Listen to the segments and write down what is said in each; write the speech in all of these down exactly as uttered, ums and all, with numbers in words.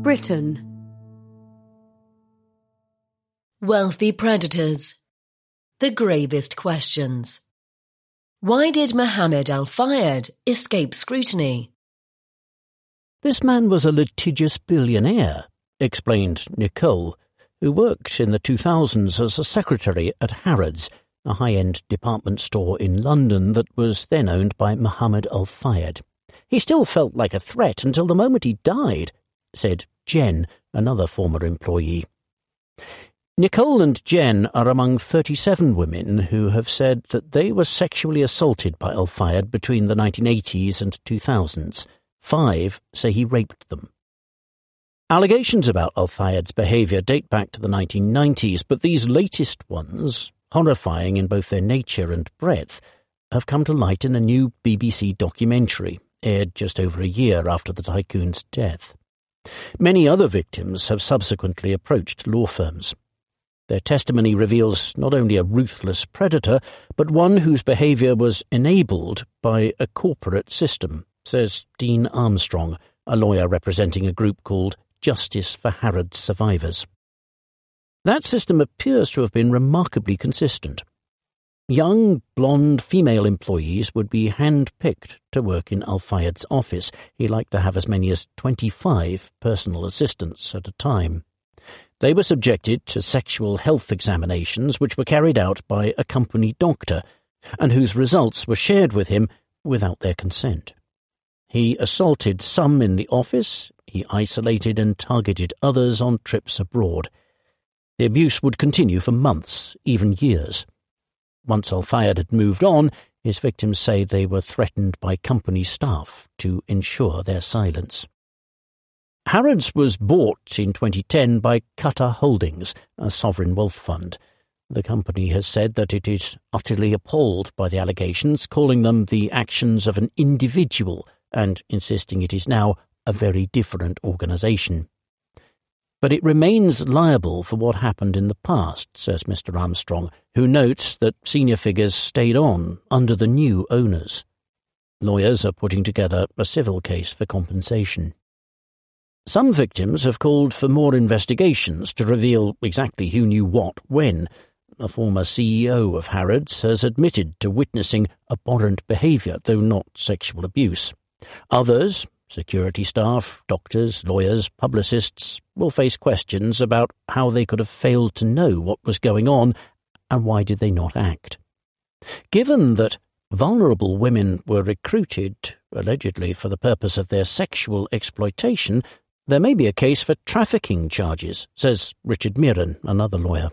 Britain. Wealthy predators. The gravest questions. Why did Mohammed Al-Fayed escape scrutiny? This man was a litigious billionaire, explained Nicole, who worked in the two thousands as a secretary at Harrods, a high-end department store in London that was then owned by Mohammed Al-Fayed. He still felt like a threat until the moment he died, said Jen, another former employee. Nicole and Jen are among thirty-seven women who have said that they were sexually assaulted by Al-Fayed between the nineteen eighties and two thousands. Five say he raped them. Allegations about Al-Fayed's behaviour date back to the nineteen nineties, but these latest ones, horrifying in both their nature and breadth, have come to light in a new B B C documentary, aired just over a year after the tycoon's death. Many other victims have subsequently approached law firms. Their testimony reveals not only a ruthless predator, but one whose behaviour was enabled by a corporate system, says Dean Armstrong, a lawyer representing a group called Justice for Harrods Survivors. That system appears to have been remarkably consistent. Young, blonde female employees would be hand-picked to work in Al-Fayed's office. He liked to have as many as twenty-five personal assistants at a time. They were subjected to sexual health examinations which were carried out by a company doctor, and whose results were shared with him without their consent. He assaulted some in the office, he isolated and targeted others on trips abroad. The abuse would continue for months, even years. Once Al-Fayed had moved on, his victims say they were threatened by company staff to ensure their silence. Harrods was bought in twenty ten by Qatar Holdings, a sovereign wealth fund. The company has said that it is utterly appalled by the allegations, calling them the actions of an individual and insisting it is now a very different organisation. But it remains liable for what happened in the past, says Mister Armstrong, who notes that senior figures stayed on under the new owners. Lawyers are putting together a civil case for compensation. Some victims have called for more investigations to reveal exactly who knew what when. A former C E O of Harrods has admitted to witnessing abhorrent behaviour, though not sexual abuse. Others, security staff, doctors, lawyers, publicists, will face questions about how they could have failed to know what was going on and why did they not act. Given that vulnerable women were recruited, allegedly for the purpose of their sexual exploitation, there may be a case for trafficking charges, says Richard Mirren, another lawyer.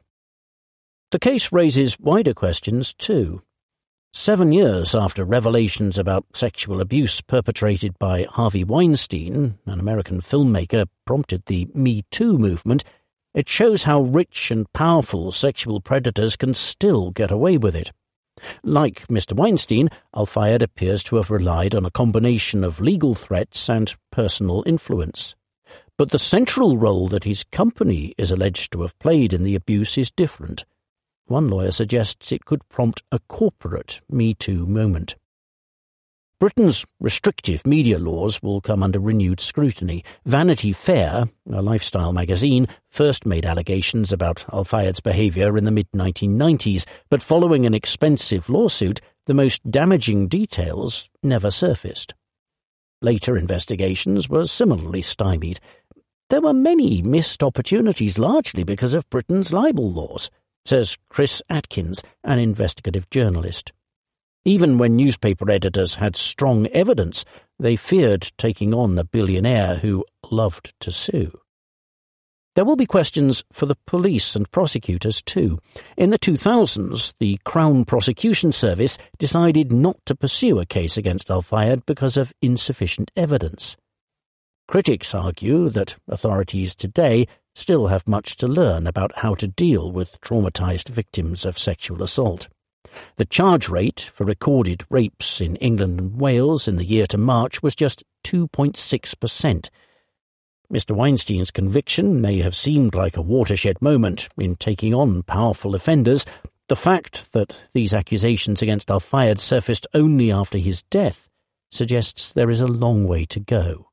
The case raises wider questions too. Seven years after revelations about sexual abuse perpetrated by Harvey Weinstein, an American filmmaker, prompted the Me Too movement, it shows how rich and powerful sexual predators can still get away with it. Like Mister Weinstein, Al-Fayed appears to have relied on a combination of legal threats and personal influence. But the central role that his company is alleged to have played in the abuse is different. One lawyer suggests it could prompt a corporate Me Too moment. Britain's restrictive media laws will come under renewed scrutiny. Vanity Fair, a lifestyle magazine, first made allegations about Al-Fayed's behaviour in the mid nineteen nineties, but following an expensive lawsuit, the most damaging details never surfaced. Later investigations were similarly stymied. There were many missed opportunities, largely because of Britain's libel laws, says Chris Atkins, an investigative journalist. Even when newspaper editors had strong evidence, they feared taking on a billionaire who loved to sue. There will be questions for the police and prosecutors too. In the two thousands, the Crown Prosecution Service decided not to pursue a case against Al-Fayed because of insufficient evidence. Critics argue that authorities today still have much to learn about how to deal with traumatized victims of sexual assault. The charge rate for recorded rapes in England and Wales in the year to March was just two point six percent. Mister Weinstein's conviction may have seemed like a watershed moment in taking on powerful offenders. The fact that these accusations against Al-Fayed surfaced only after his death suggests there is a long way to go.